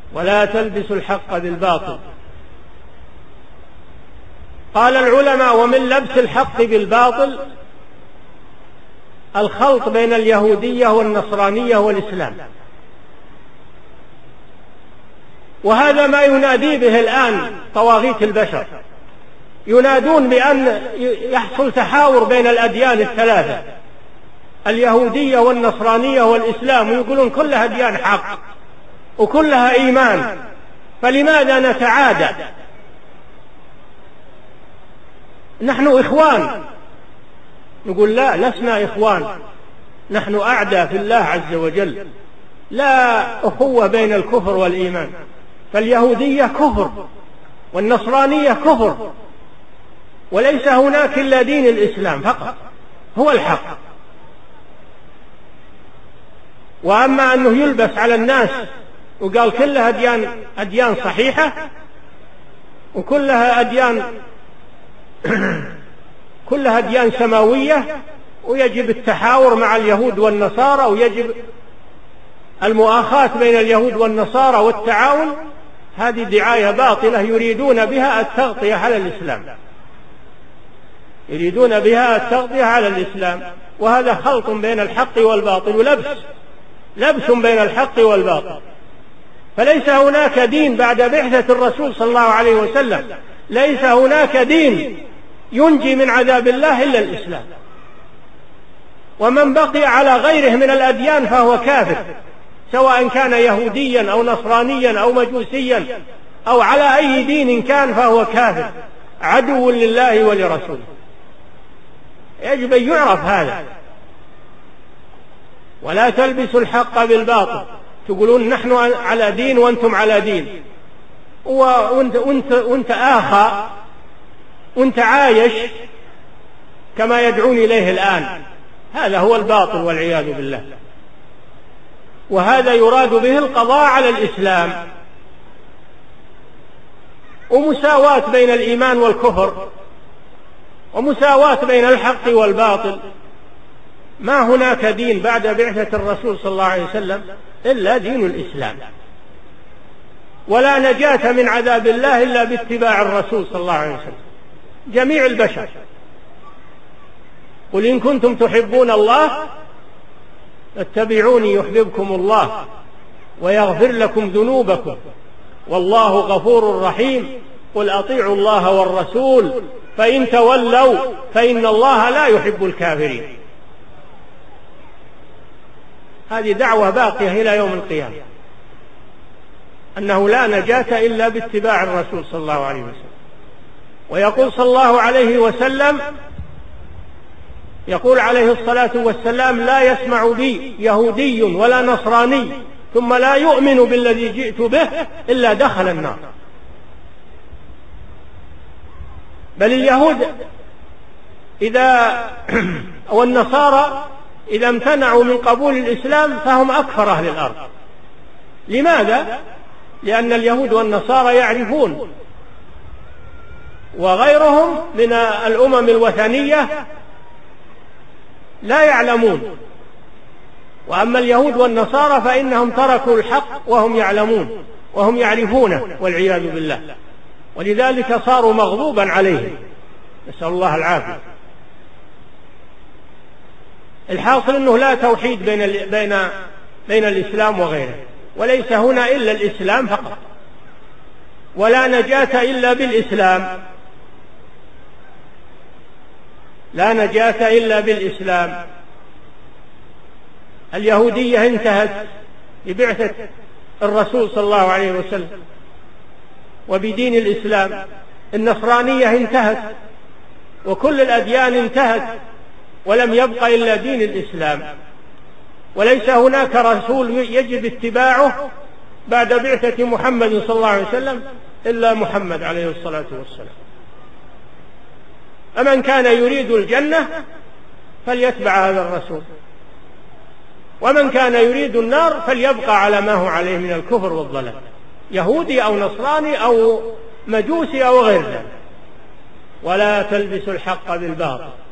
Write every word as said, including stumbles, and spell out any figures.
ولا تلبسوا الحق بالباطل. قال العلماء: ومن لبس الحق بالباطل الخلط بين اليهودية والنصرانية والإسلام، وهذا ما ينادي به الآن طواغيت البشر، ينادون بأن يحصل تحاور بين الأديان الثلاثة، اليهودية والنصرانية والإسلام، ويقولون كلها أديان حق وكلها إيمان، فلماذا نتعادى؟ نحن إخوان. نقول: لا، لسنا إخوان، نحن أعداء في الله عز وجل، لا أخوة بين الكفر والإيمان، فاليهودية كفر والنصرانية كفر، وليس هناك إلا دين الإسلام فقط هو الحق. وأما أنه يلبس على الناس وقال كلها أديان أديان صحيحة وكلها أديان كلها أديان سماوية، ويجب التحاور مع اليهود والنصارى، ويجب المؤاخاة بين اليهود والنصارى والتعاون، هذه دعاية باطلة يريدون بها التغطية على الإسلام، يريدون بها التغطية على الإسلام، وهذا خلط بين الحق والباطل، ولبس لبس بين الحق والباطل. فليس هناك دين بعد بعثة الرسول صلى الله عليه وسلم، ليس هناك دين ينجي من عذاب الله إلا الإسلام، ومن بقي على غيره من الأديان فهو كافر، سواء كان يهوديا أو نصرانيا أو مجوسيا أو على أي دين كان فهو كافر عدو لله ولرسوله. يجب أن يعرف هذا. ولا تلبسوا الحق بالباطل، تقولون نحن على دين وأنتم على دين، وأنت, وأنت, وأنت آخى وأنت عايش كما يدعون إليه الآن. هذا هو الباطل والعياذ بالله، وهذا يراد به القضاء على الإسلام ومساواة بين الإيمان والكفر ومساواة بين الحق والباطل. ما هناك دين بعد بعثة الرسول صلى الله عليه وسلم إلا دين الإسلام، ولا نجاة من عذاب الله إلا باتباع الرسول صلى الله عليه وسلم. جميع البشر: قل إن كنتم تحبون الله فاتبعوني يحببكم الله ويغفر لكم ذنوبكم والله غفور رحيم، قل أطيعوا الله والرسول فإن تولوا فإن الله لا يحب الكافرين. هذه دعوة باقية إلى يوم القيامة، أنه لا نجاة إلا باتباع الرسول صلى الله عليه وسلم. ويقول صلى الله عليه وسلم، يقول عليه الصلاة والسلام: لا يسمع بي يهودي ولا نصراني ثم لا يؤمن بالذي جئت به إلا دخل النار. بل اليهود إذا والنصارى إذا امتنعوا من قبول الإسلام فهم أكفر أهل الأرض. لماذا؟ لأن اليهود والنصارى يعرفون، وغيرهم من الأمم الوثنية لا يعلمون. وأما اليهود والنصارى فإنهم تركوا الحق وهم يعلمون وهم يعرفونه والعياذ بالله، ولذلك صاروا مغضوبا عليهم، نسأل الله العافية. الحاصل أنه لا توحيد بين بين بين الإسلام وغيره، وليس هنا إلا الإسلام فقط، ولا نجاة إلا بالإسلام، لا نجاة إلا بالإسلام. اليهودية انتهت ببعثة الرسول صلى الله عليه وسلم وبدين الإسلام، النصرانية انتهت، وكل الأديان انتهت، ولم يبق إلا دين الإسلام. وليس هناك رسول يجب اتباعه بعد بعثة محمد صلى الله عليه وسلم إلا محمد عليه الصلاة والسلام. فمن كان يريد الجنة فليتبع هذا الرسول، ومن كان يريد النار فليبقى على ما هو عليه من الكفر والضلال، يهودي أو نصراني أو مجوسي أو غير ذلك. ولا تلبسوا الحق بالباطل